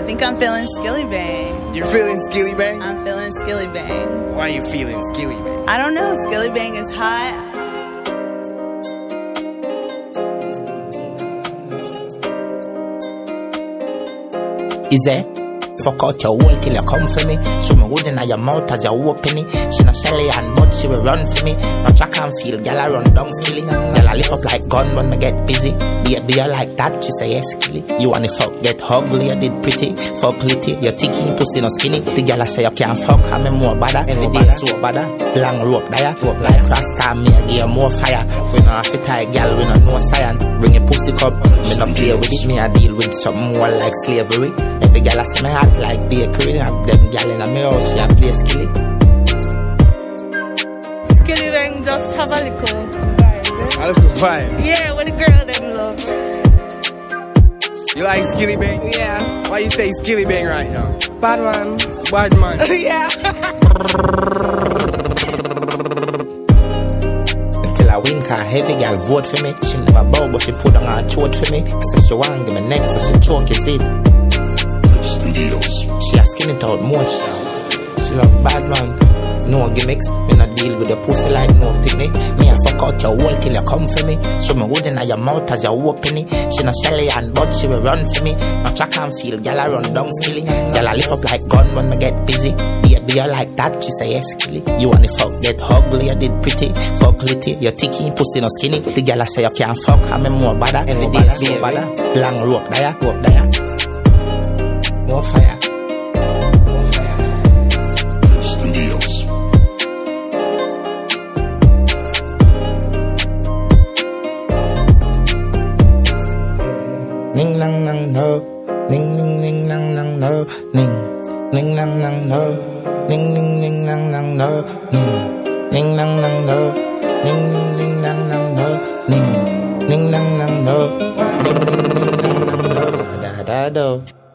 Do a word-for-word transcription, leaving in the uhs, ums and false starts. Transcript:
think I'm feeling Skilly Bang. You're feeling Skilly Bang? I'm feeling Skilly Bang. Why are you feeling Skilly Bang? I don't know. Skilly Bang is hot. Is it? Fuck out your wall till you come for me. So me wood in your mouth as you open it. She no shelly and but she will run for me. No track and feel, girl I run down skilly. Girl I lift up like gun when me get busy. Baby you like that, she say yes skilly. You want the fuck get ugly, you did pretty. Fuck litty, you ticky, pussy no skinny. The girl I say you can't fuck, I'm me more badder. Every day so badder. Long rope there, rope like Rasta, me I give more fire. We no have to tie girl, we no know science. Bring a pussy cup, me no play with it. Me I deal with something more like slavery. Every girl I see me hot like bakery. And them girl in my house, she a play skilly. Skilly Bang just have a little vibe. A little vibe? Yeah, what the girl them love. You like Skilly Bang? Yeah. Why you say Skilly Bang right now? Bad man. Bad man? Yeah. Till I win, cause heavy girl vote for me. She never bow, but she put on her throat for me. So she want give me neck, so she choke his it. She a skin it out much. She love bad man, no gimmicks. Me not deal with the pussy like no picnic. Me a fuck out your wall till you come for me. So me wood in your mouth as you open it. She no shelly and but she will run for me. No track and feel, girl I run down skilly. Girl I lift up like gun when me get busy. Baby you like that, she say yes skilly. You want the fuck get ugly, you did pretty. Fuck litty, you ticky, pussy no skinny. The girl I say you can't fuck, I'm me more badder. Every day so badder. Long rope there, rope there. More fire. Ning nang nang no, ning ning ning nang nang no, ning ning nang nang no, ning ning ning nang nang no, ning ning nang nang no, ning ning ning nang nang no, ning ning nang nang no, ning ning ning nang nang no, da da do.